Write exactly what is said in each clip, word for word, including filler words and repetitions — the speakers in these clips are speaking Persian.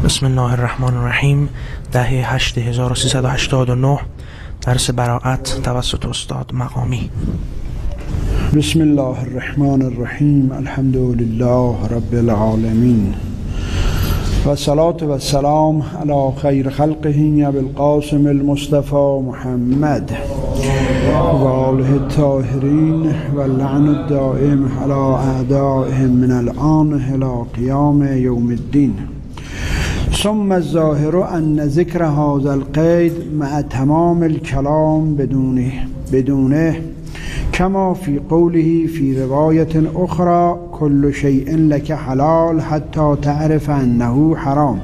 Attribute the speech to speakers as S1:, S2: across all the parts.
S1: بسم الله الرحمن الرحیم. دهه هشت هزار و سیصد و هشتاد و نه، درس براءت توسط استاد مقامی.
S2: بسم الله الرحمن الرحیم. الحمد لله رب العالمین و صلاة و السلام علی خیر خلقه ابی القاسم المصطفى محمد و آله الطاهرین و اللعن الدائم علی اعدائهم من الآن الی قیام یوم الدین. ثم الظاهر ان ذکر هذا القید مع تمام الكلام بدونه بدونه كما في قوله في رواية أخرى كل شيء لك حلال حتى تعرف أنه حرام.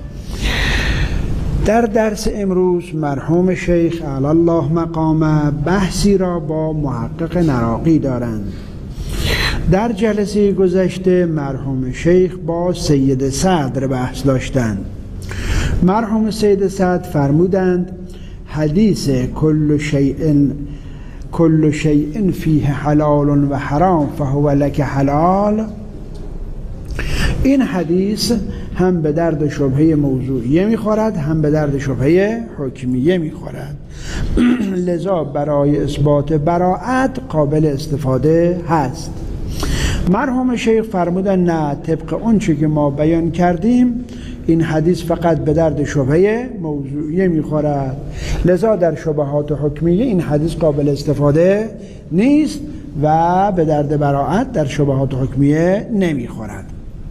S2: در درس امروز مرحوم شیخ اعلی الله مقامه بحثی را با محقق نراقی دارند. در جلسه گذشته مرحوم شیخ با سید صدر بحث داشتند. مرحوم سید صدر فرمودند حدیث کل شیء کل شیء فیه حلال و حرام فهو لک حلال، این حدیث هم به درد شبهه موضوعیه میخورد هم به درد شبهه حکمیه میخورد. لذا برای اثبات براءت قابل استفاده هست. مرحوم شیخ فرمودن نه، طبق اون چی که ما بیان کردیم این حدیث فقط به درد شبهه موضوعیه میخورد، لذا در شبهات حکمیه این حدیث قابل استفاده نیست و به درد براءت در شبهات حکمیه نمیخورد.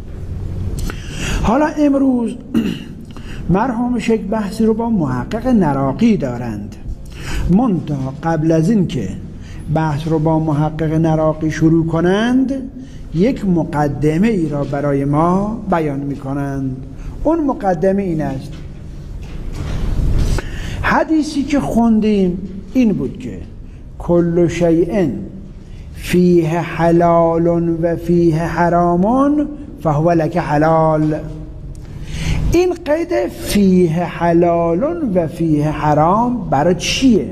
S2: حالا امروز مرحوم شیخ بحثی رو با محقق نراقی دارند. منتها قبل از این که بحث رو با محقق نراقی شروع کنند یک مقدمه ای را برای ما بیان می کنند. اون مقدمه این است: حدیثی که خوندیم این بود که کل شیء فیه حلال و فیه حرام فهو لک حلال. این قید فیه حلال و فیه حرام برای چیه؟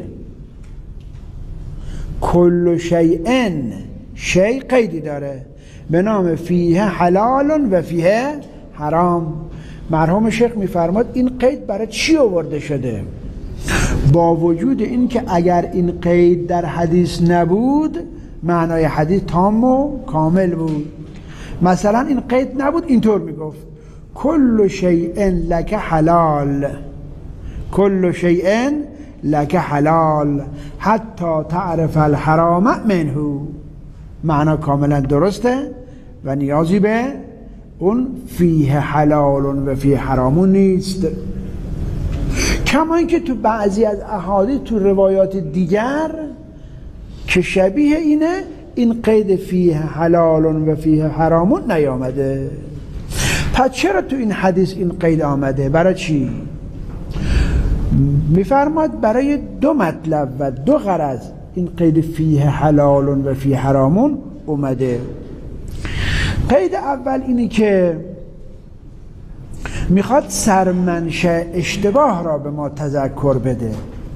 S2: کل شیء شیء قیدی داره به نام فیه حلال و فیه حرام. مرحوم شیخ میفرماد این قید برای چی آورده شده؟ با وجود این که اگر این قید در حدیث نبود معنای حدیث تام و کامل بود. مثلا این قید نبود اینطور میگفت کل شیء لک حلال، کل شیء لک حلال حتی تعرف الحرام منه. معنا کاملا درسته و نیازی به اون فیه حلال و فیه حرام نیست. کما اینکه تو بعضی از احادیث تو روایات دیگر که شبیه اینه این قید فیه حلال و فیه حرام نیامده. پس چرا تو این حدیث این قید آمده؟ برای چی؟ میفرماد برای دو مطلب و دو غرض این قید فیه حلال و فیه حرام اومده. قید اول اینی که میخواد سرمنشأ اشتباه را به ما تذکر بده.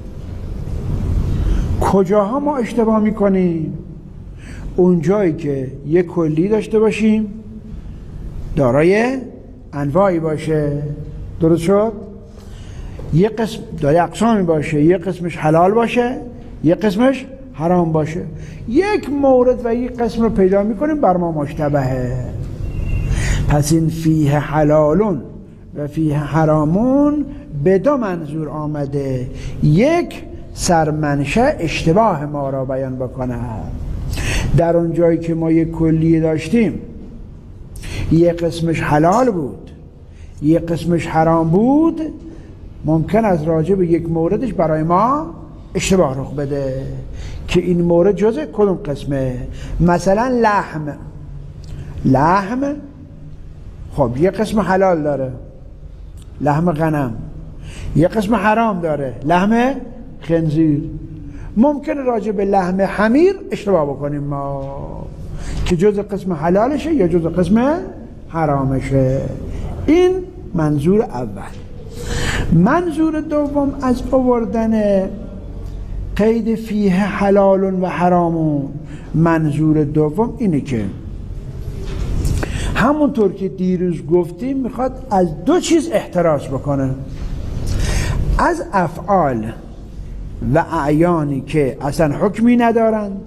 S2: کجاها ما اشتباه میکنیم؟ اون جایی که یک کلی داشته باشیم دارای انواعی باشه، درست شد؟ یک قسم دارای اقسامی باشه، یک قسمش حلال باشه یک قسمش حرام باشه. یک مورد و یک قسم رو پیدا میکنیم بر ما مشتبهه. پس این فیه حلالون و فیه حرامون به دو منظور آمده. یک، سرمنشأ اشتباه ما را بیان بکنه. در اون جایی که ما یک کلیه داشتیم یک قسمش حلال بود یک قسمش حرام بود، ممکن از راجع به یک موردش برای ما اشتباه رخ بده که این مورد جزء کدوم قسمه. مثلا لحم لحم خب یک قسم حلال داره لحم غنم، یک قسم حرام داره لحم خنزیر. ممکن راجع به لحم حمیر اشتباه بکنیم ما که جزء قسم حلالشه یا جزء قسم حرامشه. این منظور اول. منظور دوم از آوردن قید فیه حلال و حرام، منظور دوم اینه که همونطور که دیروز گفتیم میخواد از دو چیز احتراز بکنه، از افعال و اعیانی که اصلا حکمی ندارند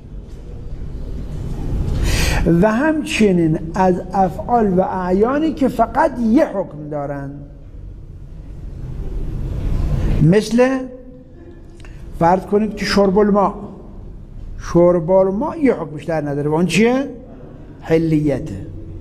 S2: و همچنین از افعال و اعیانی که فقط یه حکم دارند. مثل فرض کنید که شرب الماء، شرب الماء یه حکم بیشتر نداره و اون چیه؟ حلیته.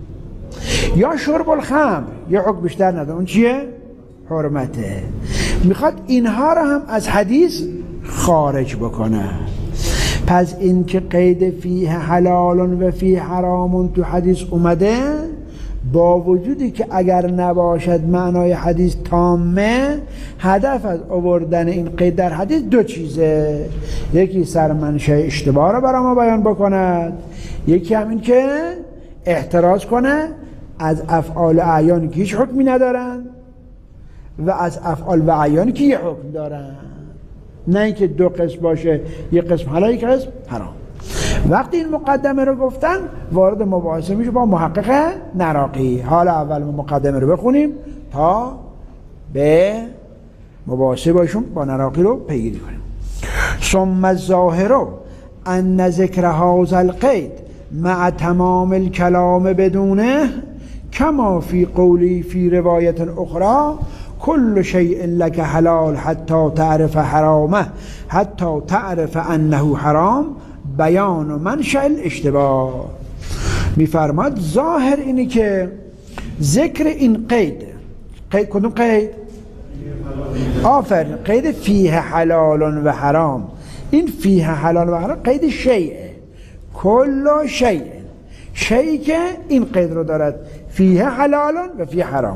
S2: یا شرب الخمر یه حکم بیشتر نداره، اون چیه؟ حرمته. میخواد اینها رو هم از حدیث خارج بکنه. پس این که قید فیه حلال و فیه حرام تو حدیث اومده، با وجودی که اگر نباشد معنای حدیث تامه، هدف از آوردن این قید در حدیث دو چیزه، یکی سرمنشأ اشتباه رو برای ما بیان بکند، یکی هم این که احتراز کنه از افعال و اعیانی که هیچ حکمی ندارن و از افعال و اعیانی که یه حکم دارن، نه اینکه دو قسم باشه، یه قسم حلال یک قسم حرام. وقتی این مقدمه رو گفتن وارد مباحثه میشه با محقق نراقی. حالا اول مقدمه رو بخونیم تا به مباحثه باشیم با نراقی رو پیگیری کنیم. ثم الظاهر ان ذکر هذا القید مع تمام الكلام بدونه کما فی قولی فی روایت اخرى كل شيء لك حلال حتى تعرف حرامه حتى تعرف انه حرام بیان و منشأ الاشتباه. میفرماد ظاهر اینی که ذکر این قید، قید کدوم قید؟ آفرین، قید فیه حلال و حرام. این فیه حلال و حرام قید شیعه، کل شیء، شیعی که این قید رو دارد، فیه حلال و فیه حرام.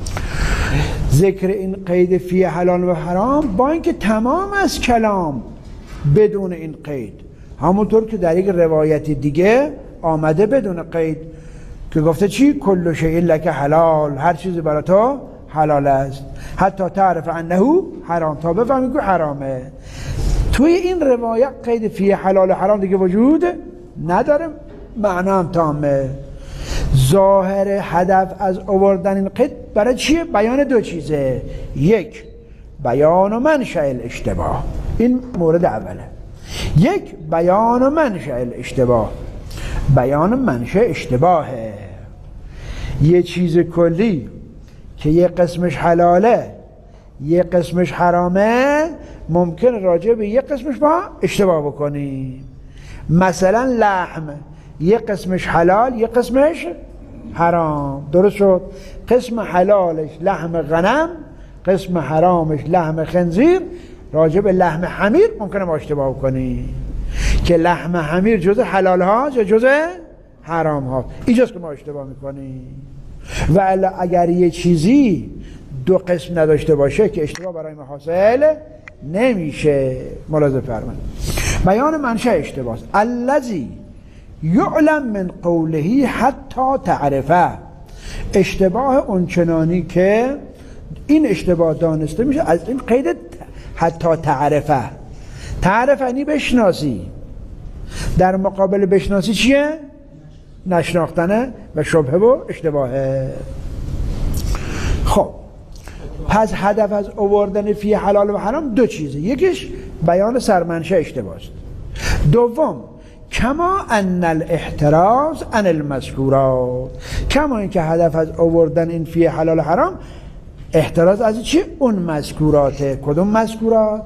S2: ذکر این قید فیه حلال و حرام با اینکه تمام از کلام بدون این قید، همونطور که در یک روایت دیگه آمده بدون قید که گفته چی؟ کل شیء لک حلال، هر چیزی برای تو حلال است حتی تعرف انه حرام، تا بفهمی که حرامه. توی این روایت قید فیه حلال و حرام دیگه وجود نداره، معنا هم تامه. ظاهر هدف از آوردن این قید برای چیه؟ بیان دو چیزه، یک بیان و منشأ الاشتباه، این مورد اوله. یک بیان و منشأ الاشتباه، بیان منشأ اشتباهه. یه چیز کلی که یه قسمش حلاله یه قسمش حرامه، ممکن راجع به یه قسمش با اشتباه بکنی. مثلا لحم، یه قسمش حلال یه قسمش حرام، درست شد؟ قسم حلالش لحم غنم، قسم حرامش لحم خنزیر. راجع به لحم حمیر ممکنه با اشتباه کنی که لحم حمیر جز حلال ها یا جز حرام ها، اینجاست که ما اشتباه میکنی. و الا اگر یه چیزی دو قسم نداشته باشه که اشتباه برای ما حاصل نمیشه. ملاحظه فرمایید. بیان منشأ اشتباه الذی یعلم من قوله حتی تعرفه، اشتباه اونچنانی که این اشتباه دانسته میشه از این قید حتی تعرفه. تعرفه یعنی بشناسی، در مقابل بشناسی چیه؟ نشناختنه و شبهه و اشتباهه. خب پس هدف از آوردن فی حلال و حرام دو چیزه، یکیش بیان سرمنشأ اشتباه است، دوم کما ان الاحتراز عن المذکورات، کما اینکه هدف از آوردن این فی حلال و حرام احتراز از چی؟ اون مذکوراته. کدوم مذکورات؟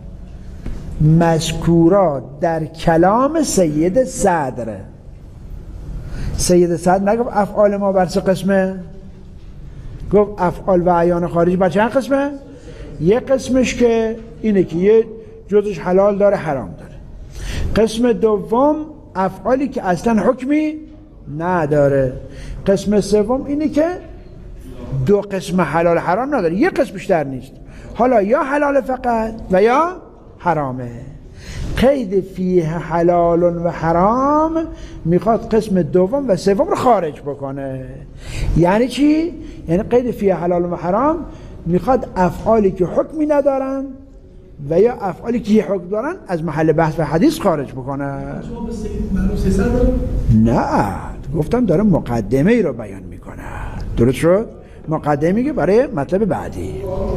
S2: مذکورات در کلام سید صدر. سید صدر نگفت افعال ما بر سه قسمه؟ گفت افعال و اعیان خارجی بر چند قسمه؟ یه قسمش که اینه که یه جزش حلال داره حرام داره. قسم دوم افعالی که اصلا حکمی نداره. قسم سوم اینه که دو قسم حلال حرام نداره، یه قسم بیشتر نیست، حالا یا حلال فقط و یا حرامه. قید فیه حلال و حرام میخواد قسم دوم و سوم رو خارج بکنه. یعنی چی؟ یعنی قید فیه حلال و حرام میخواد افعالی که حکمی ندارن و یا افعالی که یه حکم دارن از محل بحث و حدیث خارج بکنه. نه گفتم داره مقدمه ای رو بیان میکنه. درست شد؟ مقدمه که برای مطلب بعدی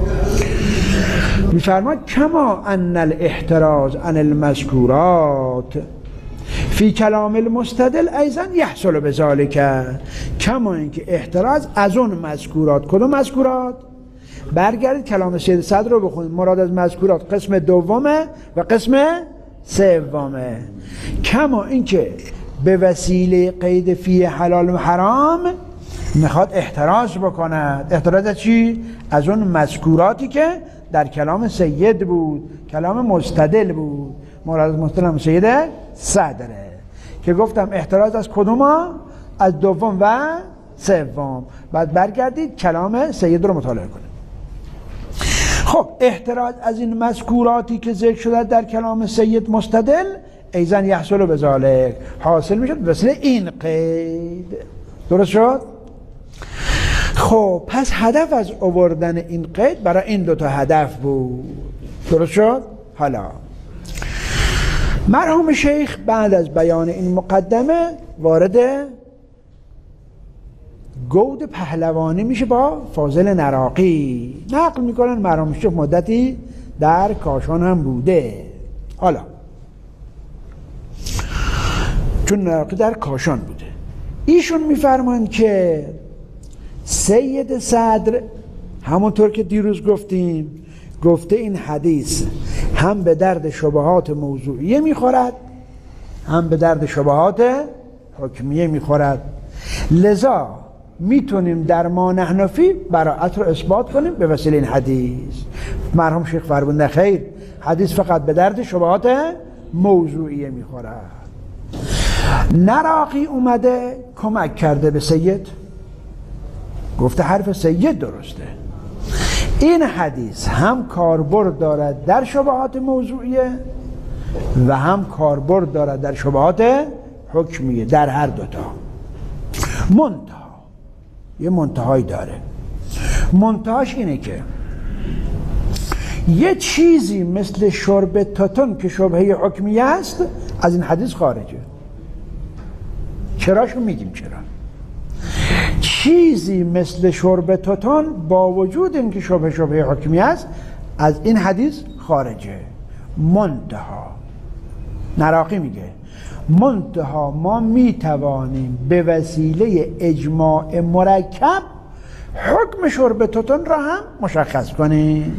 S2: میفرماد کما ان الاحتراز عن المذکورات فی کلام المستدل ایضا یحصل بذالک، کما اینکه احتراز از اون مذکورات. کدوم مذکورات؟ برگردید کلام سید صدر رو بخونید. مراد از مذکورات قسم دومه و قسم سومه. کما اینکه به وسیله قید فی حلال و حرام میخواد احتراز بکند. احتراز از چی؟ از اون مذکوراتی که در کلام سید بود، کلام مستدل بود. مراد از مستدل هم سید صدره که گفتم احتراز از کدوما؟ از دوم و سوم. بعد برگردید کلام سید رو مطالعه کنید. خب احتراز از این مذکوراتی که ذکر شده در کلام سید مستدل ایضا یحصل بذالک، حاصل میشد به وسیله این قید. درست شد؟ خب پس هدف از آوردن این قید برای این دوتا هدف بود. درست شد؟ حالا مرحوم شیخ بعد از بیان این مقدمه وارد گود پهلوانی میشه با فاضل نراقی. نقل میکنن مرحوم شیخ مدتی در کاشان هم بوده. حالا چون نراقی در کاشان بوده، ایشون میفرمان که سید صدر همونطور که دیروز گفتیم گفته این حدیث هم به درد شبهات موضوعیه میخورد هم به درد شبهات حکمیه میخورد، لذا میتونیم در ما نحنفی براعت رو اثبات کنیم به وسیله این حدیث. مرحوم شیخ فرمودن خیر، حدیث فقط به درد شبهات موضوعیه میخورد. نراقی اومده کمک کرده به سید، گفته حرف سید درسته، این حدیث هم کاربرد دارد در شبهات موضوعیه و هم کاربرد دارد در شبهات حکمیه، در هر دوتا. منتها یه منتهایی داره. منتهاش اینه که یه چیزی مثل شرب تاتون که شبهه حکمیه است از این حدیث خارجه. چراشو میگیم چرا؟ چیزی مثل شرب تاتون با وجود اینکه شبه شبه حکمی است از این حدیث خارجه. منتها نراقی میگه منتها ما میتوانیم به وسیله اجماع مرکب حکم شرب تاتون را هم مشخص کنیم.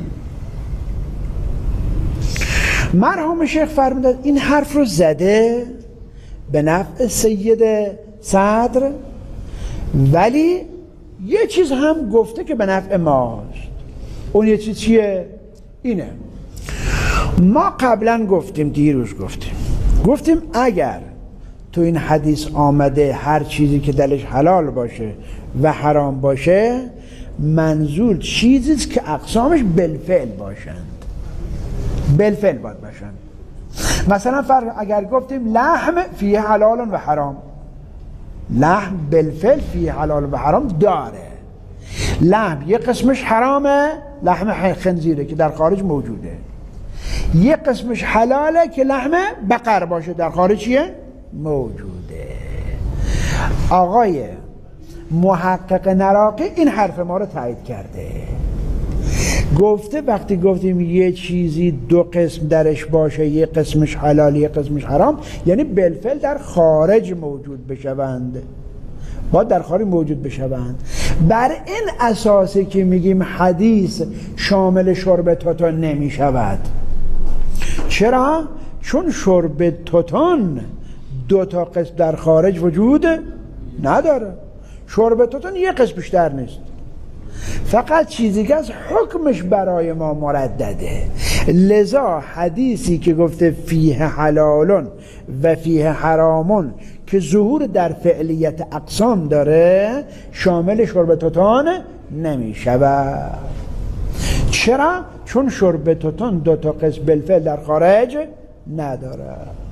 S2: مرحوم شیخ فرمودند این حرف رو زده به نفع سید صدر، ولی یه چیز هم گفته که به نفع ماست. اون یه چیز چیه؟ اینه ما قبلا گفتیم، دیروز گفتیم گفتیم اگر تو این حدیث آمده هر چیزی که دلش حلال باشه و حرام باشه منظور چیزیست که اقسامش بالفعل باشند، بالفعل باید باشند. مثلا فرق اگر گفتیم لحم فیه حلال و حرام، لحم بالفعل فیه حلال و حرام داره. لحم یه قسمش حرامه، لحم خنزیره که در خارج موجوده، یه قسمش حلاله که لحم بقر باشه در خارج چیه؟ موجوده. آقای محقق نراقی این حرف ما رو تایید کرده، گفته وقتی گفتیم یه چیزی دو قسم درش باشه، یه قسمش حلال یه قسمش حرام، یعنی بالفعل در خارج موجود بشوند، باید در خارج موجود بشوند. بر این اساسی که میگیم حدیث شامل شرب تاتون نمی شود. چرا؟ چون شرب تاتون دو تا قسم در خارج وجود نداره. شرب تاتون یه قسم بیشتر نیست، فقط چیزی که از حکمش برای ما مردده. لذا حدیثی که گفته فیه حلالون و فیه حرامون که ظهور در فعلیت اقسام داره شامل شرب تاتون نمی شود. چرا؟ چون شرب تاتون دو تا قسم بالفعل در خارج نداره.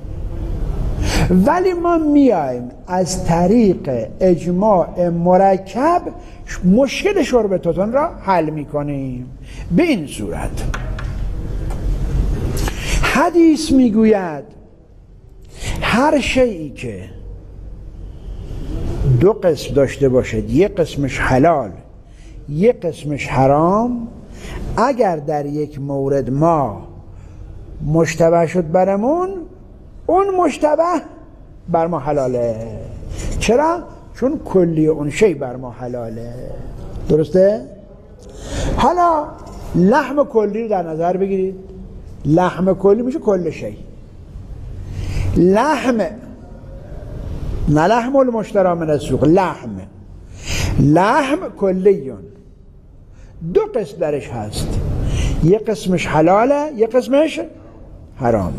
S2: ولی ما میایم از طریق اجماع مرکب مشکل شرب تاتون را حل میکنیم. به این صورت حدیث میگوید هر شیئی که دو قسم داشته باشد، یک قسمش حلال یک قسمش حرام، اگر در یک مورد ما مشتبه شد برمون، اون مشتبه بر ما حلاله. چرا؟ چون کلی اون شی بر ما حلاله. درسته؟ حالا لحم کلی رو در نظر بگیرید. لحم کلی میشه کل شی. لحم، نه لحم المشتری من السوق، لحم لحم کلیون، دو قسم درش هست، یک قسمش حلاله یک قسمش حرامه.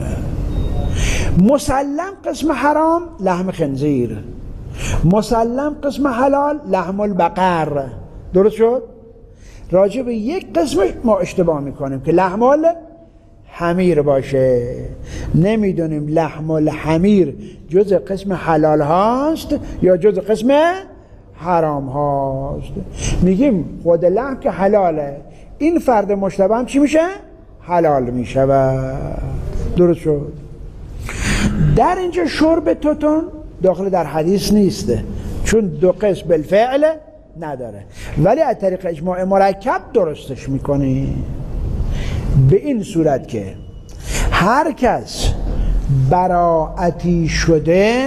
S2: مسلم قسم حرام لحم خنزیر، مسلم قسم حلال لحم البقر. درست شد؟ راجع به یک قسمش ما اشتباه میکنیم که لحم الحمیر باشه، نمیدونیم لحم الحمیر جز قسم حلال هاست یا جز قسم حرام هاست. میگیم خود لحم که حلاله، این فرد مشتبه هم چی میشه؟ حلال میشه. درست شد؟ در اینجا شرب توتون داخل در حدیث نیسته، چون دو قسم بالفعل نداره، ولی از طریق اجماع مرکب درستش میکنی به این صورت که هر کس براعتی شده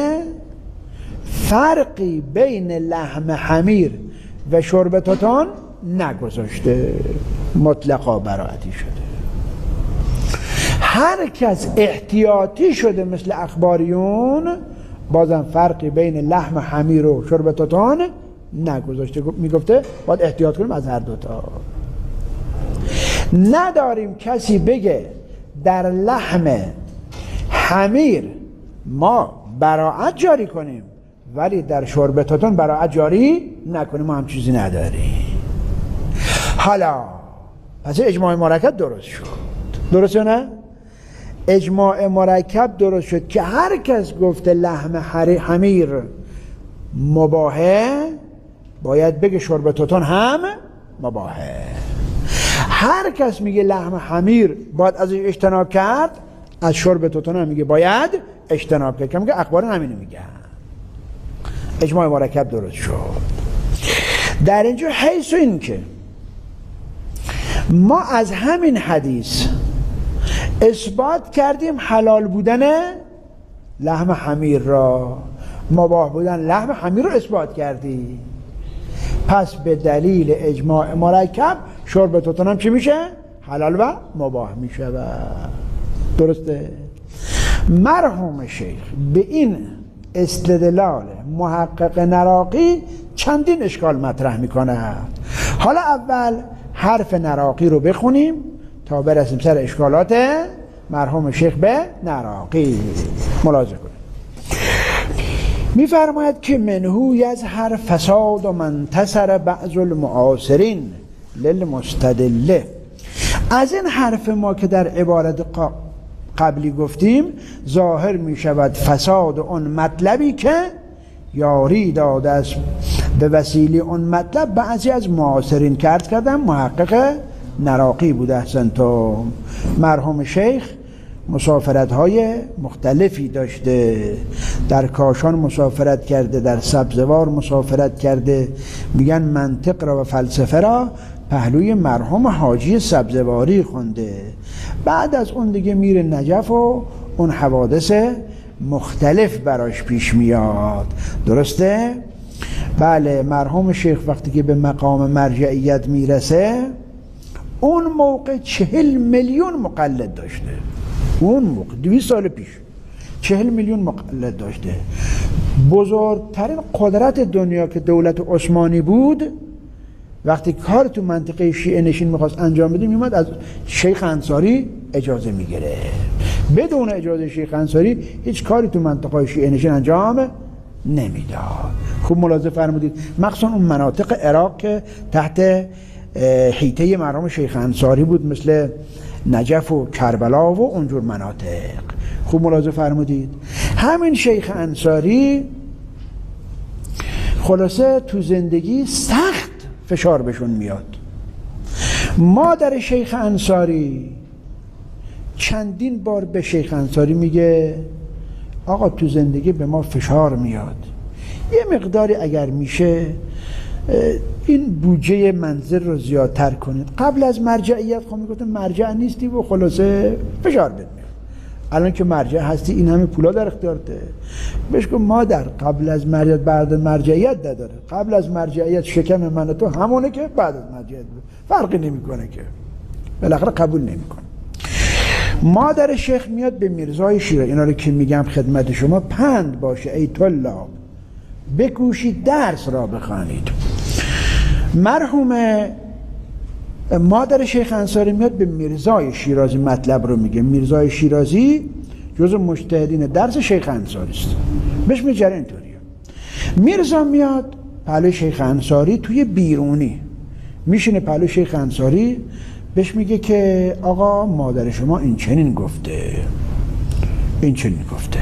S2: فرقی بین لحم حمیر و شرب توتون نگذاشته، مطلقا براعتی شده. هر کس احتیاطی شده مثل اخباریون، بازم فرقی بین لحم حمیر و شرب توتون نگذاشته. میگفته باید احتیاط کنیم از هر دوتا. نداریم کسی بگه در لحم حمیر ما براعت جاری کنیم ولی در شرب توتون براعت جاری نکنیم، ما هم چیزی نداریم. حالا پس اجماع مرکب درست شد. درست یا نه؟ اجماع مرکب درست شد که هر کس گفته لحم حمیر مباحه باید بگه شرب توتون هم مباحه. هر کس میگه لحم حمیر باید ازش اجتناب کرد، از شرب توتون هم میگه باید اجتناب کرد، که میگه اخبار همینو میگن. اجماع مرکب درست شد. در اینجا حیث این که ما از همین حدیث اثبات کردیم حلال بودن لحم حمیر را، مباح بودن لحم حمیر رو اثبات کردیم، پس به دلیل اجماع مرکب شرب توتون هم چی میشه؟ حلال و مباح میشه. و درسته؟ مرحوم شیخ به این استدلال محقق نراقی چندین اشکال مطرح میکنه. حالا اول حرف نراقی رو بخونیم تا برسیم سر اشکالات مرحوم شیخ به نراقی. ملاحظه کنیم. میفرماید که منهو یظهر فساد و منتصر بعض المعاصرین للمستدله. از این حرف ما که در عبارت قبلی گفتیم ظاهر می شود فساد اون مطلبی که یاری داده است به وسیله اون مطلب بعضی از معاصرین کرد کردن. محقق نراقی بوده. احسن تو مرحوم شیخ مسافرت های مختلفی داشته، در کاشان مسافرت کرده، در سبزوار مسافرت کرده. میگن منطق را و فلسفه را پهلوی مرحوم حاجی سبزواری خونده. بعد از اون دیگه میره نجف و اون حوادث مختلف براش پیش میاد. درسته؟ بله. مرحوم شیخ وقتی که به مقام مرجعیت میرسه اون موقع چهل میلیون مقلد داشته. اون موقع دویست سال پیش چهل میلیون مقلد داشته. بزرگترین قدرت دنیا که دولت عثمانی بود وقتی کار تو منطقه شیعه نشین میخواست انجام بده میومد از شیخ انصاری اجازه میگیره. بدون اجازه شیخ انصاری هیچ کاری تو منطقه شیعه نشین انجام نمیداد. خوب ملاحظه فرمودید. مخصوصا اون مناطق عراق که تحت حیطه مرحوم شیخ انصاری بود، مثل نجف و کربلا و اونجور مناطق. خوب ملاحظه فرمودید. همین شیخ انصاری خلاصه تو زندگی سخت فشار بهشون میاد. مادر شیخ انصاری چندین بار به شیخ انصاری میگه آقا تو زندگی به ما فشار میاد، یه مقداری اگر میشه این بودجه منزل رو زیادتر کنید. قبل از مرجعیت خب میگفتم مرجع نیستی و خلاصه فشار بده. الان که مرجع هستی این همه پولا در اختیارته. بهش گفت مادر قبل از مرجعیت بعد از مرجعیت نداره. قبل از مرجعیت شکم من و تو همونه که بعد از مرجعیت فرقی نمیکنه که بالاخره قبول نمیکنه. مادر شیخ میاد به میرزای شیرازی، اینا رو که میگم خدمت شما پند باشه ای طلاب، بکوشید درس را بخوانید. مرحوم مادر شیخ انصاری میاد به میرزای شیرازی مطلب رو میگه. میرزای شیرازی جزو مجتهدین درس شیخ انصاری است. بهش میگه اینطوریه. میرزا میاد پهلوی شیخ انصاری توی بیرونی میشینه پهلوی شیخ انصاری، بهش میگه که آقا مادر شما این چنین گفته، این چنین گفته.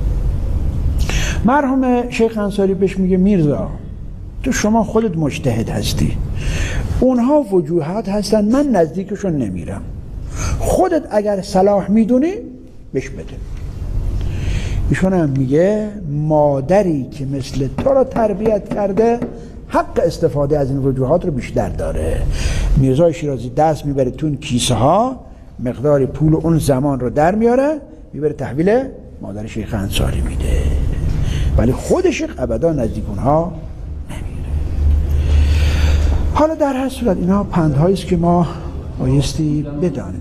S2: مرحوم شیخ انصاری بهش میگه میرزا تو شما خودت مجتهد هستی، اونها وجوهات هستن، من نزدیکشون نمیرم، خودت اگر صلاح میدونی بهش بده. ایشون هم میگه مادری که مثل تو رو تربیت کرده حق استفاده از این وجوهات رو بیشتر داره. میرزای شیرازی دست میبره تو اون کیسه ها، مقدار پول اون زمان رو در میاره، میبره تحویل مادر شیخ انصاری میده، ولی خود شیخ ابدا نزدیک اونها نمیره. حالا در هر صورت اینا پندهایی است که ما بایستی بدانیم.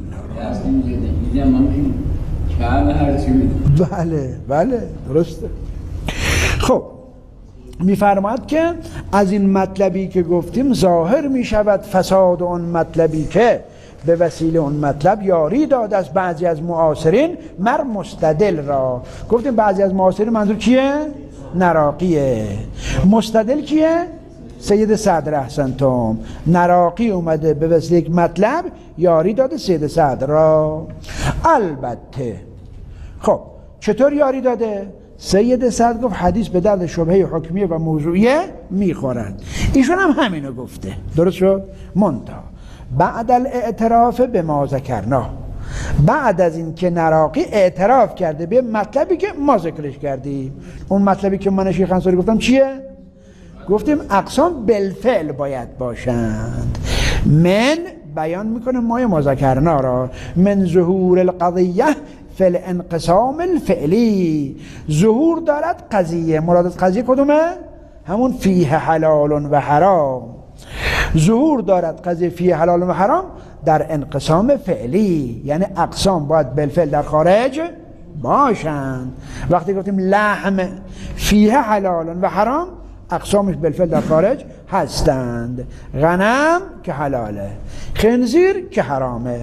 S2: بله بله درسته. خب میفرماد که از این مطلبی که گفتیم ظاهر میشود فساد اون مطلبی که به وسیله اون مطلب یاری داد از بعضی از معاصرین مر مستدل را. گفتیم بعضی از معاصرین منظور کیه؟ نراقیه. مستدل کیه؟ سید صدر احسنتم. نراقی اومده به وسیله یک مطلب یاری داده سید صدر را. البته خب چطور یاری داده؟ سید صدر گفت حدیث به درد شبهه حکمیه و موضوعیه میخورند. ایشون هم همینو گفته. درست شد؟ منتها بعد الاعتراف به ما ذکرنا، بعد از این که نراقی اعتراف کرده به مطلبی که ما ذکرش کردیم. اون مطلبی که من شیخ انصاری گفتم چیه؟ گفتیم اقسام بالفعل باید باشند. من بیان میکنه ما ما ذکرنا را، من ظهور القضیه فی الانقسام الفعلی. ظهور دارد قضیه، مراد از قضیه کدومه؟ همون فیه حلال و حرام. ظهور دارد قضیه فیه حلال و حرام در انقسام فعلی، یعنی اقسام باید بالفعل در خارج باشند. وقتی گفتیم لحم فیه حلال و حرام، اقسامش بالفعل در خارج هستند. غنم که حلاله، خنزیر که حرامه.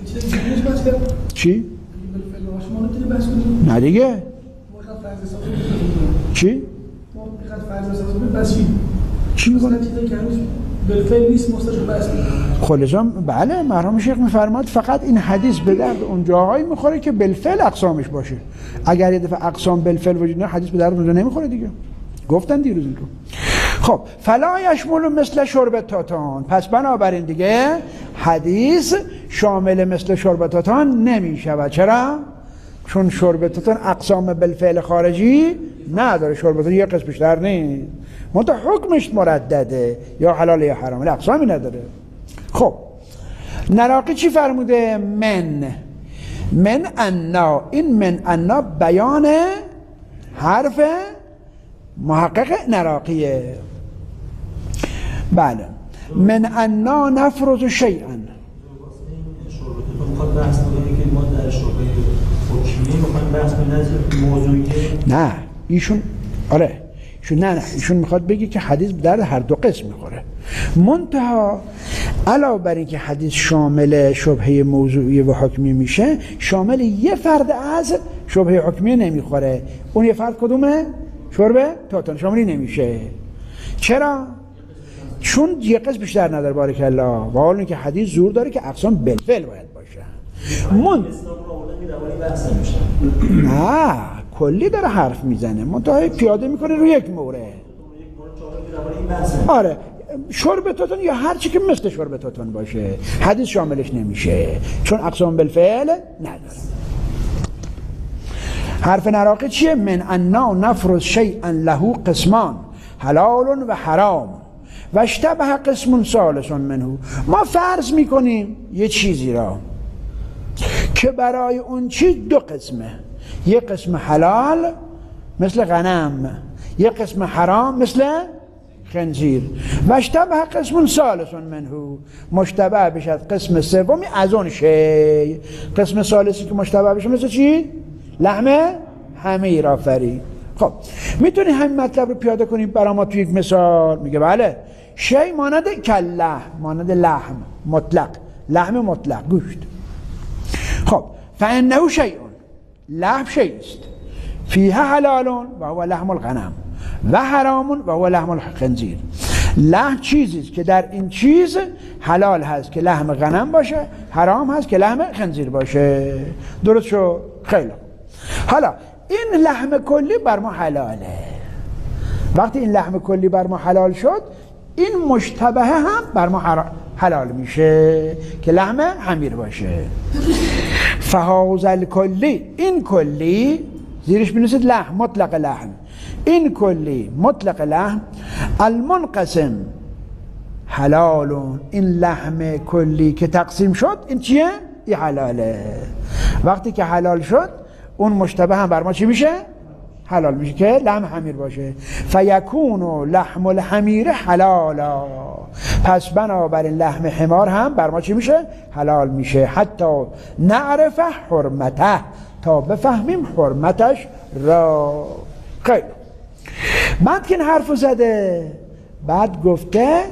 S2: چی؟ نه دیگه چی؟ چی میگونه؟ خلصان بله مرحوم شیخ میفرماد فقط این حدیث به درد اون جاهایی میخوره که بالفعل اقسامش باشه. اگر یه دفعه اقسام بالفعل وجود نه حدیث به درد اونجا نمیخوره دیگه. گفتن دیروز این رو. خب فلا یشمل مثل شربتاتان، پس بنابراین دیگه حدیث شامل مثل شربتاتان نمیشود. چرا؟ چون شربتاتان اقسام بالفعل خارجی نداره. شربتاتان یه قسم بیشتر نیست، منتها حکمش مردده، یا حلال یا حرام، اقسامی نداره. خب نراقی چی فرموده؟ من من انا، این من انا بیان حرف محقق نراقیه. بله من انا نفرض شیئا.
S3: میخواد بحث کنه که ما در شبهه حکمی میخواد بحث کنه موضوعی.
S2: نه ایشون آره ایشون نه نه ایشون میخواد بگه که حدیث در هر دو قسم میخوره. منتها علاوه بر این که حدیث شامل شبهه موضوعی و حکمی میشه، شامل یه فرد از شبهه حکمی نمیخوره. اون یه فرد کدومه؟ شربه تاتان شاملی نمیشه. چرا؟ چون یه قسم بیشتر نداره. بارک الله. و حالا اینکه حدیث زور داره که اقسام بالفعل باید باشه. من نه کلی داره حرف میزنه، منتها پیاده میکنه روی یک مورد. آره شربتاتون یا هر چی که مثل شربتاتون باشه حدیث شاملش نمیشه، چون اقسام بالفعل نداره. حرف نراقی چیه؟ من انا نفرض شیئا له قسمان. حلال و حرام و اشتبه قسم ثالث منه. ما فرض میکنیم یه چیزی را که برای اون چیز دو قسمه، یه قسم حلال مثل غنم، یه قسم حرام مثل خنزیر. و اشتبه قسم ثالث منه، مشتبه بشد قسم سومی از اون شی. قسم ثالثی که مشتبه بشه مثل چی؟ لحم حمیر. آفرین. خب میتونی همین مطلب رو پیاده کنیم برای ما توی یک مثال؟ میگه بله. شی مانند کله، مانند لحم مطلق، لحم مطلق، گوشت. خب فانه شیء، لحم شیء است، فیه حلال و هو لحم الغنم و حرام و هو لحم الخنزیر. لحم چیزی است که در این چیز حلال هست که لحم غنم باشه، حرام هست که لحم خنزیر باشه. درست شو؟ خیلی. حالا این لحم کلی بر ما حلاله. وقتی این لحم کلی بر ما حلال شد، این مشتبه هم بر ما حلال میشه که لحم حمیر باشه. فهذا الکلی، این کلی زیرش بنویسید لحم، مطلق لحم. این کلی مطلق لحم المنقسم حلال، این لحم کلی که تقسیم شد این چیه؟ این حلاله. وقتی که حلال شد اون مشتبه هم بر ما چی میشه؟ حلال میشه که لحم حمیر باشه. فیکون لحم الحمیر حلالا، پس بنابراین لحم حمار هم بر ما چی میشه؟ حلال میشه. حتی نعرف حرمته، تا بفهمیم حرمتش را. خیلی. بعد که این حرف زده، بعد گفته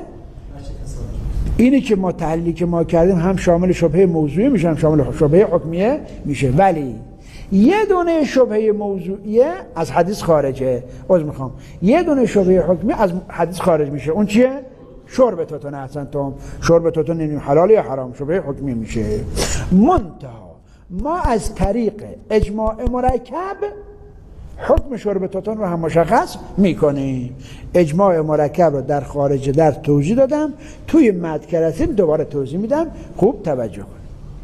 S2: اینی که ما تحلیلی که ما کردیم هم شامل شبهه موضوعی میشه، هم شامل شبهه حکمیه میشه. ولی یه دونه شبهه موضوعیه از حدیث خارجه. عذر میخوام، یه دونه شبهه حکمی از حدیث خارج میشه. اون چیه؟ شرب توتون. احسنتم. شرب توتون نمیدونیم حلال یا حرام، شبهه حکمی میشه. منتها ما از طریق اجماع مرکب حکم شرب توتون رو هم مشخص میکنیم. اجماع مرکب رو در خارج در توضیح دادم، توی مدکرتین دوباره توضیح میدم، خوب توجه کن.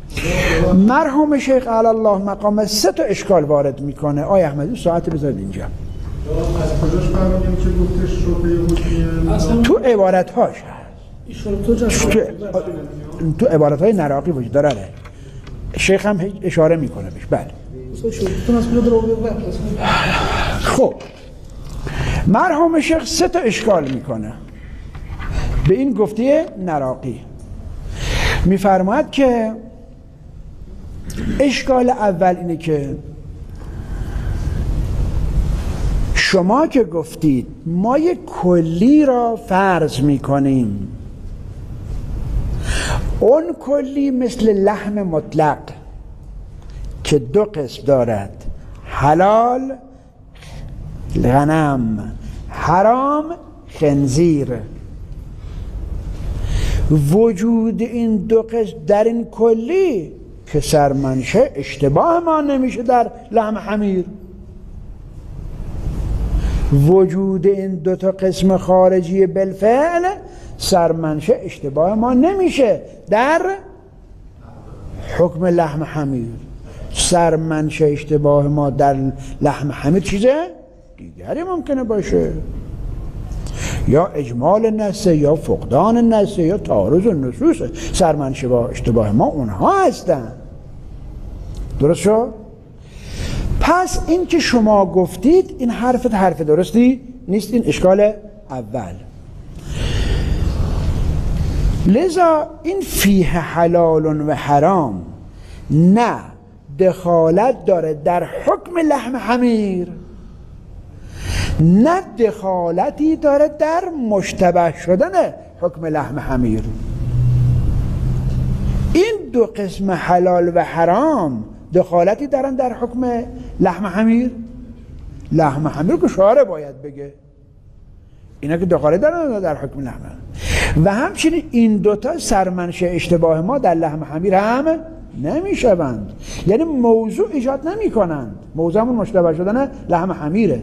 S2: مرحوم شیخ علی الله مقام سه تا اشکال وارد میکنه. آی احمدی ساعت بذارید اینجا.
S4: از کجاش فهمیدیم که گفتش شبهه حکمیه؟
S2: تو عبارتهاش تو, تو عبارتهای نراقی وجود داره. شیخ هم اشاره میکنه بهش. بله. خب مرحوم شیخ سه تا اشکال میکنه به این گفته نراقی. میفرماید که اشکال اول اینه که شما که گفتید ما یک کلی را فرض میکنیم، اون کلی مثل لحم مطلق که دو قسم دارد، حلال غنم، حرام خنزیر. وجود این دو قسم در این کلی که سرمنشه اشتباه ما نمیشه در لحم حمیر. وجود این دو تا قسم خارجی بالفعل سرمنشه اشتباه ما نمیشه در حکم لحم حمیر. سرمنشه اشتباه ما در لحم حمیر چیزه دیگری ممکنه باشه، یا اجمال نسه یا فقدان نسه یا تعارض نصوص. سرمنشه با اشتباه ما اونها هستن. درست شد؟ پس این که شما گفتید این حرفت حرف درستی نیست. این اشکال اول. لذا این فیه حلال و حرام نه دخالت داره در حکم لحم حمیر، نه دخالتی داره در مشتبه شدن حکم لحم حمیر. این دو قسم حلال و حرام دخالتی دارن در حکم لحم حمیر؟ لحم حمیر که شارع باید بگه، اینا که دخالت دارن در حکم لحم حمیر. و همچنین این دوتا سرمنشه اشتباه ما در لحم حمیر هم نمیشوند، یعنی موضوع ایجاد نمی کنند. موضوعمون مشتبه شدن لحم حمیره.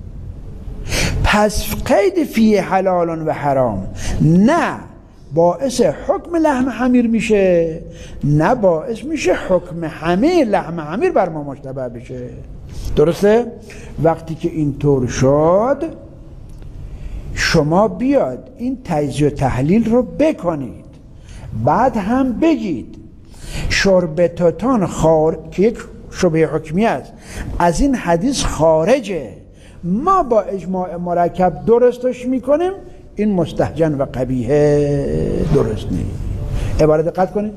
S2: پس قید فیه حلال و حرام نه باعث حکم لحم حمیر میشه، نه باعث میشه حکم حمیر لحم حمیر بر ما مشتبه بشه. درسته؟ وقتی که اینطور شد شما بیاد این تجزیه و تحلیل رو بکنید، بعد هم بگید شربتتان خار که یک شبهه حکمی است از این حدیث خارجه، ما با اجماع مرکب درستش میکنیم، این مستهجن و قبیحه درست نیست. عبارت دقت کنید.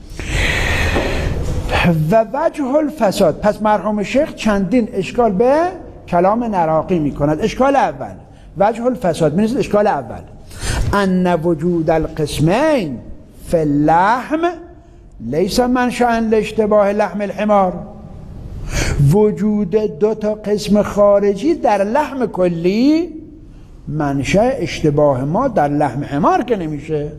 S2: و وجه الفساد، پس مرحوم شیخ چندین اشکال به کلام نراقی میکند. اشکال اول وجه الفساد می‌نویسید اشکال اول ان وجود القسمین فی اللحم لیس منشأ لاشتباه لحم الحمار، وجود دو تا قسم خارجی در لحم کلی منشأ اشتباه ما در لحم حمار که نمیشه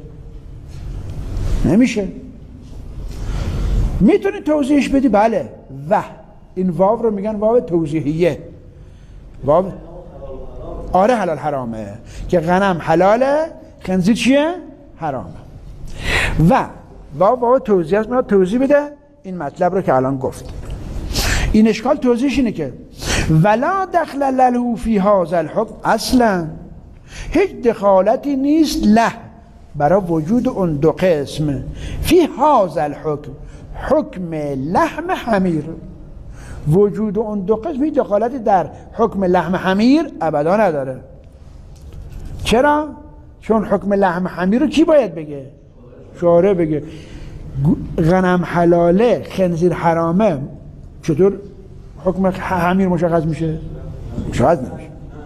S2: نمیشه میتونی توضیحش بدی؟ بله. و این واو رو میگن واو توضیحیه. واو آره حلال حرامه که غنم حلاله خنزیر چیه؟ حرامه. و واو واو توضیح است، میاد توضیح بده این مطلب رو که الان گفت. این اشکال توضیحش اینه که ولا دخل له فی هذا الحکم، اصلا هیچ دخالتی نیست له برای وجود اون دو قسم فی هذا الحکم، حکم لحم حمیر، وجود اون دو قسم هیچ دخالتی در حکم لحم حمیر ابدا نداره. چرا؟ چون حکم لحم حمیر رو کی باید بگه؟ شارع بگه. غنم حلاله خنزیر حرامه، چطور حکم حمیر مشخص میشه؟ مشخص نمیشه.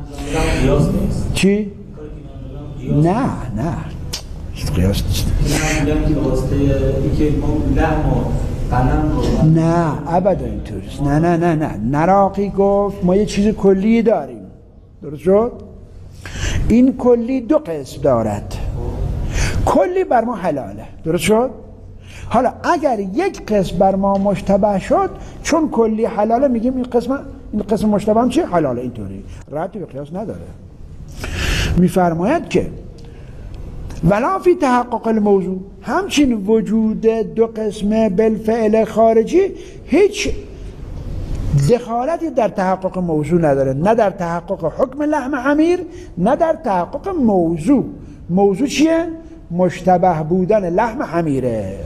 S2: چی؟ نه نه قیاس نیست. نه ابدا اینطوریست. نه نه نه نه نراقی گفت ما یه چیز کلی داریم، درست شد؟ این کلی دو قسم دارد، کلی بر ما حلاله، درست شد؟ حالا اگر یک قسم بر ما مشتبه شد، چون کلی حلاله میگیم این قسم این قسم مشتبه هم چیه؟ حلاله. اینطوری ربطی به قیاس نداره. میفرماید که ولا فی تحقق الموضوع، همچین وجود دو قسم بالفعل خارجی هیچ دخالتی در تحقق موضوع نداره، نه در تحقق حکم لحم حمیر نه در تحقق موضوع. موضوع چیه؟ مشتبه بودن لحم حمیره.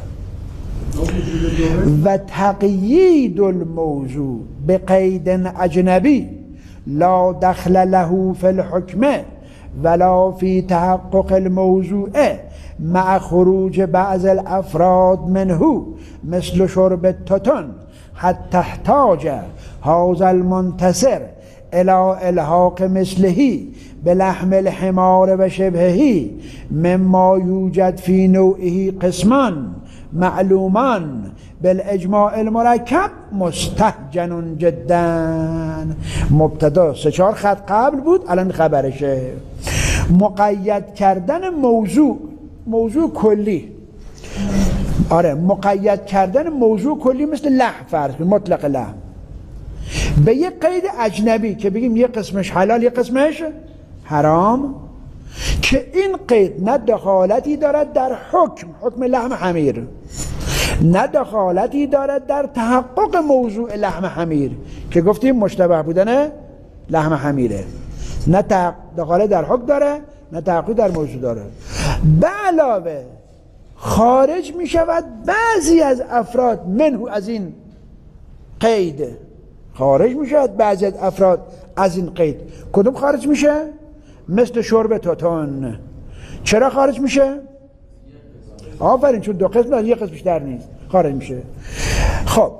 S2: و تقیید الموضوع بقید اجنبی لا دخل له فی الحکم ولا فی تحقق الموضوع مع خروج بعض الافراد منه مثل شرب التتن حتی احتاج هذا المنتصر الى الحاق مثله بلحم الحمار و شبهه مما یوجد فی نوعه قسمان معلومان بالاجماع المرکب مستهجن جدا. مبتدا سه چهار خط قبل بود، الان خبرشه. مقید کردن موضوع موضوع کلی، آره مقید کردن موضوع کلی مثل لحم فرض کنید، مطلق لحم به یک قید اجنبی که بگیم یک قسمش حلال یک قسمش حرام، که این قید نه دخالتی دارد در حکم حکم لحم حمیر، نه دخالتی دارد در تحقق موضوع لحم حمیر که گفتیم مشتبه بودن لحم حمیره، نه دخالت در حکم داره نه تحقق در موضوع داره. به علاوه خارج می شود بعضی از افراد منه، از این قید خارج می شود بعضی از افراد از این قید. کدوم خارج میشه؟ مثل شرب تتن. چرا خارج میشه؟ آفرین، چون دو قسم از یک قسمش در نیست خارج میشه. خب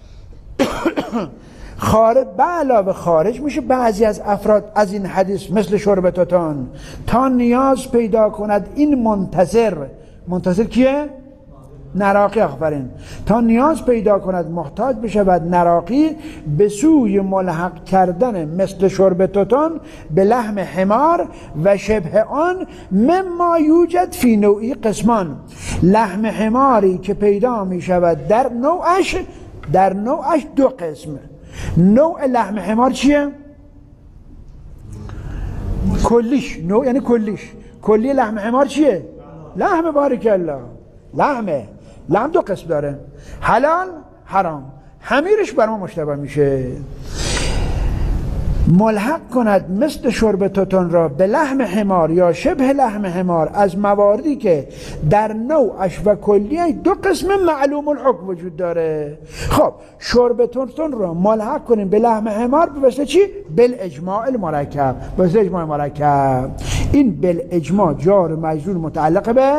S2: خارج به علاوه خارج میشه بعضی از افراد از این حدیث مثل شرب تتن تا نیاز پیدا کند این منتظر. منتظر کیه؟ نراقی. آفرین. تا نیاز پیدا کند محتاج بشود نراقی به سوی ملحق کردن مثل شرب تتن به لحم حمار و شبه آن مما یوجد فی نوعی قسمان، لحم حماری که پیدا می شود در نوعش در نوعش دو قسم. نوع لحم حمار چیه؟ کلیش. نوع یعنی کلیش. کلی لحم حمار چیه؟ لحم بارک الله. لحمه. لحم دو قسم داره، حلال حرام. حمیرش بر ما مشتبه میشه. ملحق کند مثل شرب توتون را به لحم حمار یا شبه لحم حمار از مواردی که در نوعش و کلیه دو قسم معلوم الحکم وجود داره. خب شرب توتون را ملحق کنیم به لحم حمار به واسطه چی؟ بالاجماع المرکب. به واسطه اجماع مرکب. این بالاجماع جار مجرور متعلق به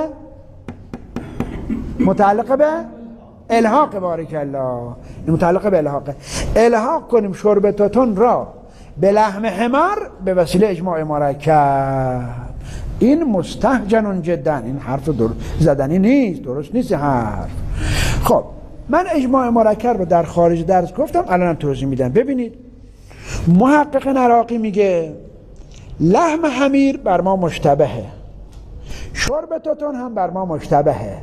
S2: متعلق به الحاق. بارک الله. این متعلق به الحاق. الحاق کنیم شرب توتون را به لحم حمار به وسیله اجماع مرکب. این مستهجن جدا. این حرف در... زدنی نیست، درست نیست حرف. خب من اجماع مرکب رو در خارج درس گفتم، الانم توضیح میدم. ببینید محقق نراقی میگه لحم حمیر بر ما مشتبهه، شرب توتون هم بر ما مشتبهه.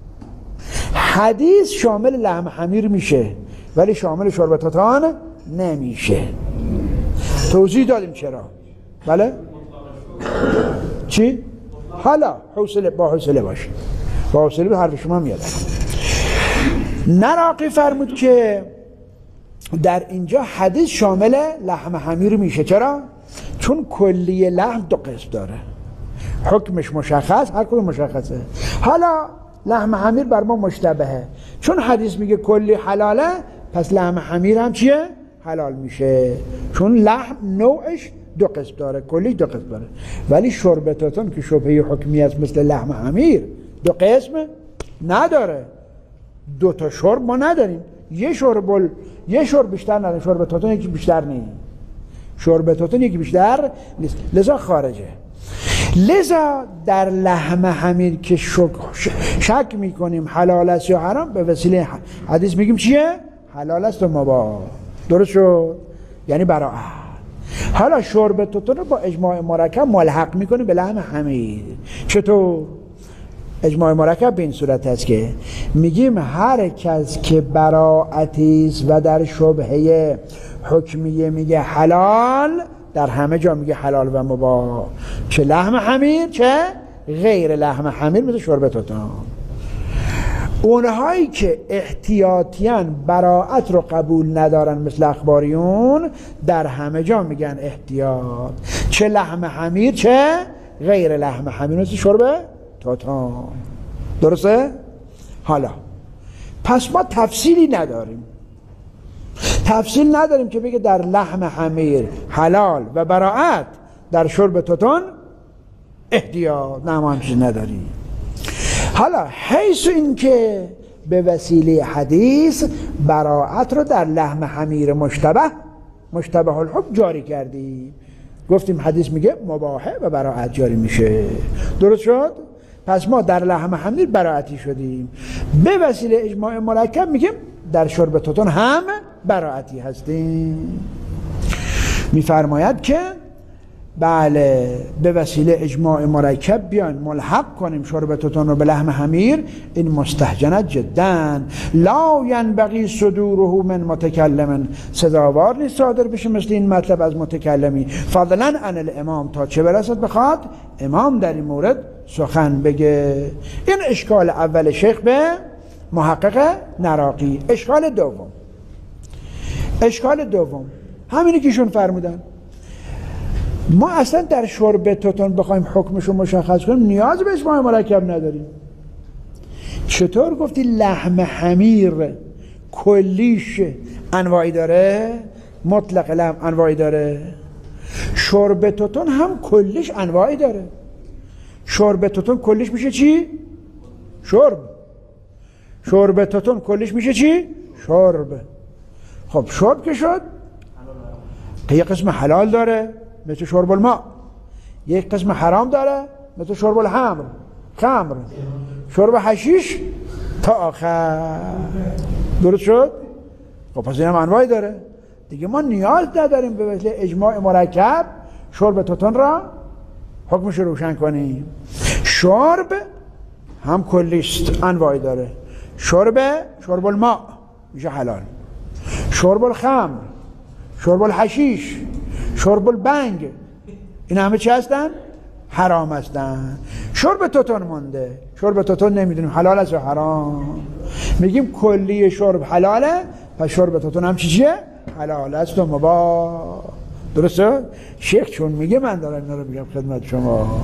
S2: حدیث شامل لحم حمیر میشه ولی شامل شرب توتون نمیشه. توضیح دادیم چرا. بله چی؟ حالا حوصله با حوصله باشه، با حوصله به حرف شما میاد. نراقی فرمود که در اینجا حدیث شامل لحم حمیر میشه. چرا؟ چون کلیه لحم دو قسم داره، حکمش مشخص، هر کدوم مشخصه. حالا لحم حمیر بر ما مشتبهه، چون حدیث میگه کلی حلاله، پس لحم حمیر هم چیه؟ حلال میشه، چون لحم نوعش دو قسم داره، کلی دو قسم داره. ولی شرب توتون که شبهه حکمی است مثل لحم حمیر دو قسم نداره. دو تا شرب ما نداریم، یه شرب یه شرب بیشتر نداریم. شرب توتون یکی بیشتر نیست، شرب توتون یکی بیشتر نیست، لذا خارجه. لذا در لحم حمیر که شک, شک میکنیم حلال است یا حرام، به وسیله حدیث میگیم چیه؟ حلال است و مباح. درست شد؟ یعنی براءت. حالا شرب توتون رو با اجماع مرکب ملحق میکنیم به لحم حمیر. چطور؟ اجماع مرکب به این صورت است که میگیم هر کس که براءتی است و در شبهه حکمیه میگه حلال، در همه جا میگه حلال و مباح، چه لحم حمیر چه غیر لحم حمیر، مثل شرب توتون. اونهایی که احتیاطیان براءت رو قبول ندارن مثل اخباریون، در همه جا میگن احتیاط، چه لحم حمیر چه غیر لحم حمیر، مثل شرب توتون. درسته؟ حالا پس ما تفصیلی نداریم، تفصیل نداریم که بگه در لحم حمیر حلال و براءت، در شرب توتون احتیاط. نه ما همچین نداریم. حالا حیث این که به وسیله حدیث براءت رو در لحم حمیر مشتبه مشتبه الحکم جاری کردیم، گفتیم حدیث میگه مباحه و براءت جاری میشه. درست شد؟ پس ما در لحم حمیر براءتی شدیم. به وسیله اجماع مرکب میگیم در شرب توتون هم براءتی هستیم. میفرماید که بله به وسیله اجماع مرکب بیان ملحق کنیم شرب توتون رو به لحم حمیر. این مستهجنت جدا لا ینبغی صدوره من متکلم، سزاوار نیست صادر بشه مثل این مطلب از متکلمی، فضلا عن الامام، تا چه برسد بخواد امام در این مورد سخن بگه. این اشکال اول شیخ به محقق نراقی. اشکال دوم، اشکال دوم همینی که ایشون فرمودن، ما اصلا در شرب توتون بخوایم حکمشو مشخص کنیم نیاز به اجماع مرکب نداریم. چطور گفتی لحم حمیر کلیش انواعی داره، مطلق لحم انواعی داره، شرب توتون هم کلیش انواعی داره. شرب توتون کلیش میشه چی؟ شرب. شرب توتون کلیش میشه چی؟ شرب. خب شرب که شد که یه قسم حلال داره مثل شرب الماء، یک قسم حرام داره مثل شرب الخمر، خمر، شرب حشیش تا آخر. درست شد؟ خب پس این هم انواعی داره دیگه. ما نیاز نداریم به وسیله اجماع مرکب شرب توتون را حکمش روشن کنیم. شرب هم کلیست انواعی داره، شرب شرب الماء میشه حلال، شرب الخمر، شرب الحشیش، شرب البنگ، این همه چی هستن؟ حرام هستن. شرب توتون مونده، شرب توتون نمیدونیم حلال است یا حرام، میگیم کلی شرب حلاله، پس شرب توتون هم چی چیه؟ حلال است و مباح. درسته؟ شیخ چون میگه من دارم اینا رو میگم خدمت شما.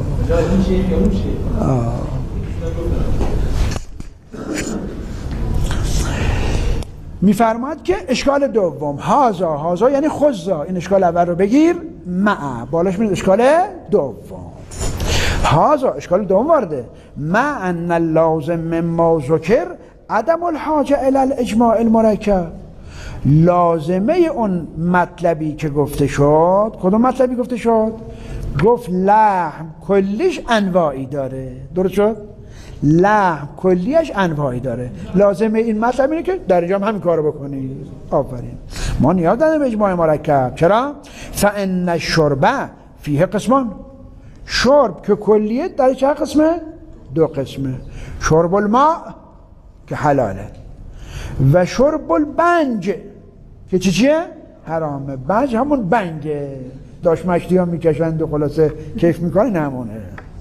S2: میفرماد که اشکال دوم هازا هازا یعنی خزا، این اشکال اول رو بگیر، مع بالاش میاد اشکال دوم. هازا اشکال دوم وارده، مع ان اللازم مما ذکر عدم الحاجه الی الاجماع المرکب. لازمه اون مطلبی که گفته شد، کدوم مطلبی گفته شد؟ گفت لحم کلیش انواعی داره. درست شد؟ لحم کلیش انواعی داره. لازمه این مطلب اینه که در اینجا هم همین کارو بکنی. آفرین. ما نیاز نداریم اجماع مرکب. چرا؟ فان الشرب فیه قسمان. شرب که کلیه در چه قسمه؟ دو قسمه. شرب الماء که حلاله و شرب البنج که چی چیه؟ حرامه. بنج همون بنگه، داشت مشتی ها میکشند و خلاصه کیف میکنه نمونه.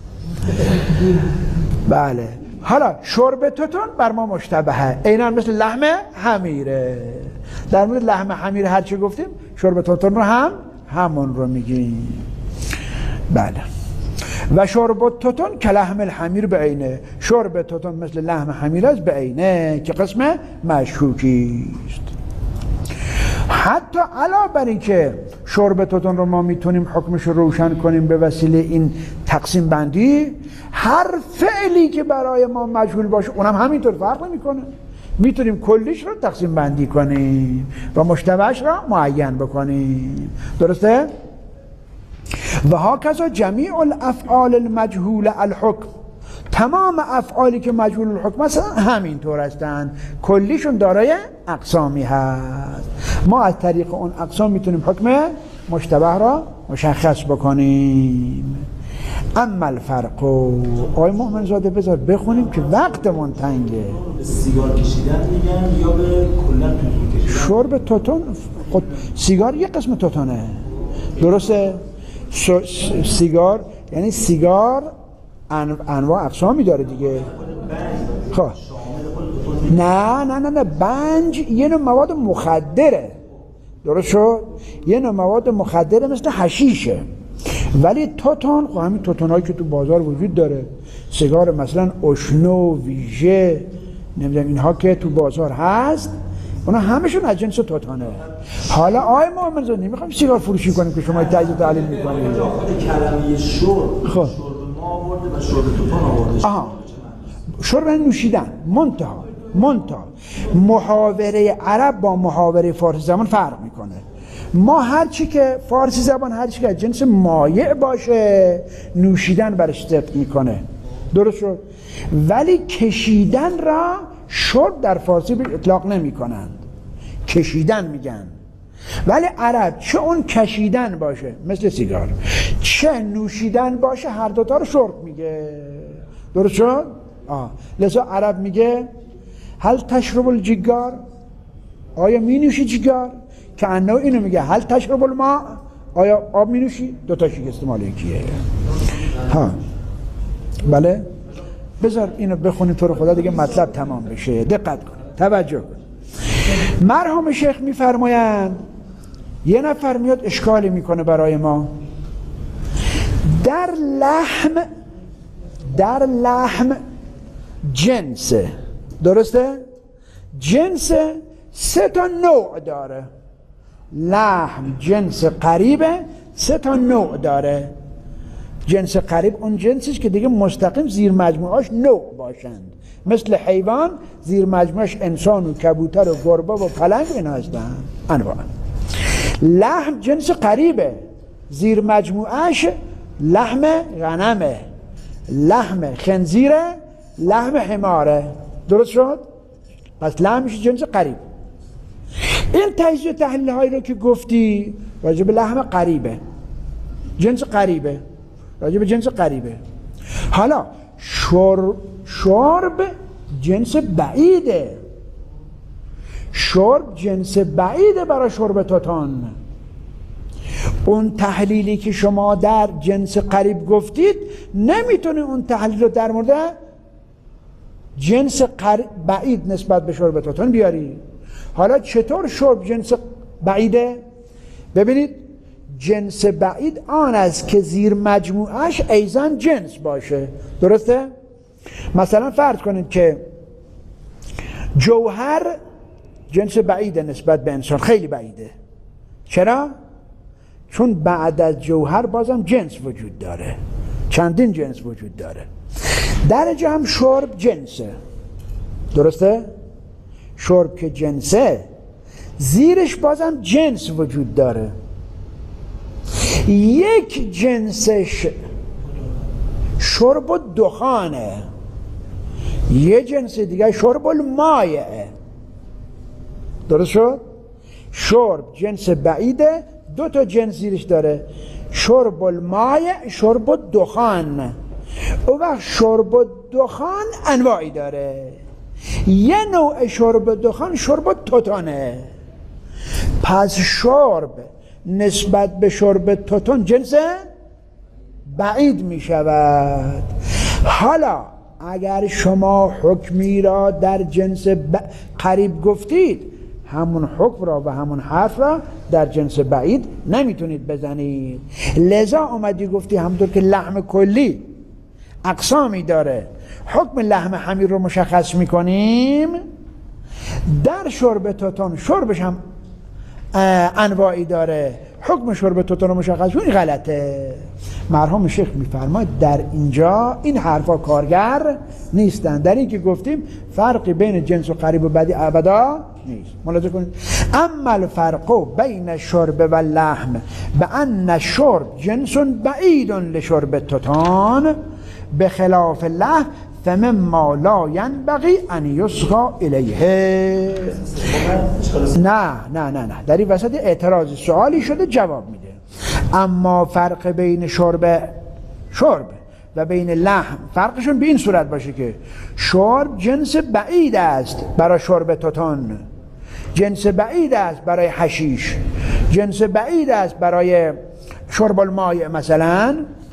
S2: بله. حالا شرب توتون بر ما مشتبهه، عیناً مثل لحم حمیره. در مورد لحم حمیر هر چی گفتیم شرب توتون رو هم همون رو میگیم. بله. و شرب توتون که لحم الحمیر به عینه. شرب توتون مثل لحم حمیر است به عینه که قسم مشکوکی است. حتی علاوه بر این که شرب توتون رو ما میتونیم حکمش رو روشن کنیم به وسیله این تقسیم بندی، هر فعلی که برای ما مجهول باشه اونم همینطور فرق نمیکنه. میتونیم کلیش رو تقسیم بندی کنیم و مشتبهش رو معین بکنیم. درسته؟ و هاکذا جمیع الافعال المجهول الحکم. تمام افعالی که مجهول الحکم هستن همینطور هستن، کلیشون دارای اقسامی هست. ما از طریق اون اقسام میتونیم حکم مشتبه را مشخص بکنیم. اما الفرق، آقای مؤمن زاده بذار بخونیم که وقتمون تنگه.
S3: سیگار کشیدن میگن یا به کلا توتون کشیدن؟
S2: شرب توتون خود سیگار یه قسم توتونه. درسته؟ سیگار یعنی سیگار انواع اقسامی داره دیگه. خب نه نه نه نه بنج یه نوع مواد مخدره. درست شد؟ یه نوع مواد مخدره مثل حشیشه. ولی توتون، خب همین توتون هایی که تو بازار وجود داره، سیگار مثلا اشنو، ویژه، نمیدونم اینها که تو بازار هست، اونا همشون از جنس توتونه. حالا آقای محمد زاده نمیخوایم سیگار فروشی کنیم که شما تجزیه و تحلیل میکنید.
S3: خود کلمه شرب،
S2: خب
S3: شرب ما آورده و شرب توتون آورده.
S2: آها. شرب نوشیدن. منتها منتها محاوره عرب با محاوره فارسی زبان فرق میکنه. ما هرچی که فارسی زبان هرچی که از جنس مایع باشه نوشیدن برش صدق میکنه. درست شد؟ ولی کشیدن را شرب در فارسی به اطلاق نمی کنند، کشیدن میگن. ولی عرب چه اون کشیدن باشه مثل سیگار، چه نوشیدن باشه هر دوتا رو شرب میگه. درست شد؟ آه. لذا عرب میگه هل تشرب الجگار، آیا می نوشی جگار؟ که انه اینو میگه هل تشرب الماء، آیا آب می نوشی؟ دوتا شیک استعمال یکیه. ها بله. بذار اینو بخونیم تو رو خدا دیگه مطلب تمام بشه. دقت کن، توجه کن. مرحوم شیخ میفرمایند یه نفر میاد اشکالی میکنه برای ما. در لحم در لحم جنس، درسته؟ جنس سه تا نوع داره. لحم جنس قریبه، سه تا نوع داره. جنس قریب اون جنسیش که دیگه مستقیم زیر مجموعاش نوع باشند، مثل حیوان زیر مجموعاش انسان و کبوتر و گربه و پلنگ اینا هستن انواع. لحم جنس قریبه، زیر مجموعاش لحم غنمه، لحم خنزیره، لحم حماره. درست شد؟ پس لحمش جنس قریب. این تجزیه تحلیل هایی رو که گفتی راجع به لحم قریبه، جنس قریبه، راجع به جنس قریبه. حالا شرب شرب جنس بعیده، شرب جنس بعیده برای شرب توتون. اون تحلیلی که شما در جنس قریب گفتید نمیتونه اون تحلیل رو در مورد جنس بعید نسبت به شرب توتون بیاری. حالا چطور شرب جنس بعیده؟ ببینید جنس بعید آن است که زیر مجموعش ایزن جنس باشه. درسته؟ مثلا فرض کنید که جوهر جنس بعیده نسبت به انسان، خیلی بعیده. چرا؟ چون بعد از جوهر بازم جنس وجود داره، چندین جنس وجود داره. درجه هم شرب جنسه. درسته؟ شرب که جنسه زیرش بازم جنس وجود داره. یک جنسش شرب و دخانه، یه جنس دیگه شرب المایه. درست شد؟ شرب جنس بعیده، دو تا جنس زیرش داره، شرب المایه، شرب الدخان. او وقت شرب الدخان انواعی داره. یه نوع شرب دخان شرب توتانه. پس شرب نسبت به شرب توتان جنس بعید می شود. حالا اگر شما حکمی را در جنس قریب گفتید، همون حکم را و همون حرف را در جنس بعید نمیتونید بزنید. لذا اومدی گفتی همونطور که لحم کلی اقسامی داره، حکم لحم حمیر رو مشخص میکنیم، در شرب توتان شربش هم انواعی داره، حکم شرب توتان رو مشخص کنیم. غلطه. مرحوم شیخ میفرماید در اینجا این حرفا کارگر نیستن. در این که گفتیم فرقی بین جنس و قریب و بعدی ابدا نیست. ملاحظه کنید. اما الفرق بین شرب و لحم بان شرب جنس بعید لشرب توتان بخلاف لحم فمما لا ینبغی ان یصغى الیه. نه نه نه نه در این وسط اعتراض سوالی شده جواب میده. اما فرق بین شرب شرب و بین لحم فرقشون به این صورت باشه که شرب جنس بعید است برای شرب توتان، جنس بعید است برای حشیش، جنس بعید است برای شرب الماء مثلا،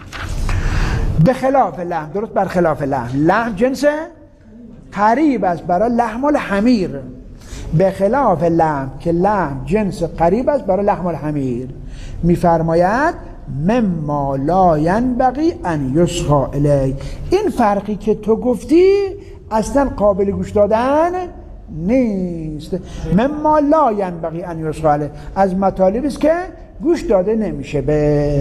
S2: به خلاف لحم. درست بر خلاف لحم. لحم جنس قریب است برای لحم الحمیر، به خلاف لحم که لحم جنس قریب است برای لحم الحمیر. میفرماید مما لا ینبغی ان یصغى الیه. این فرقی که تو گفتی اصلا قابل گوش دادن نیست. مما لا ینبغی ان یصغى الیه از مطالبی است که گوش داده نمیشه. به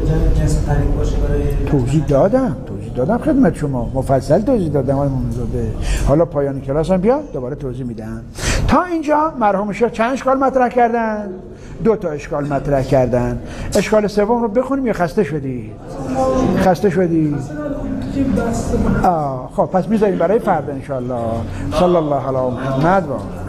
S2: توضیح دادم توضیح دادم خدمت شما، مفصل توضیح دادم های ممنوزاده. حالا پایان کلاس هم بیا دوباره توضیح میدم. تا اینجا مرحوم شیخ چند اشکال مطرح کردن؟ دو تا اشکال مطرح کردن. اشکال سوم رو بخونیم یا خسته شدی؟ خسته شدی؟ آه خب پس میذاریم برای فردا ان شاء الله. صلی الله علی محمد و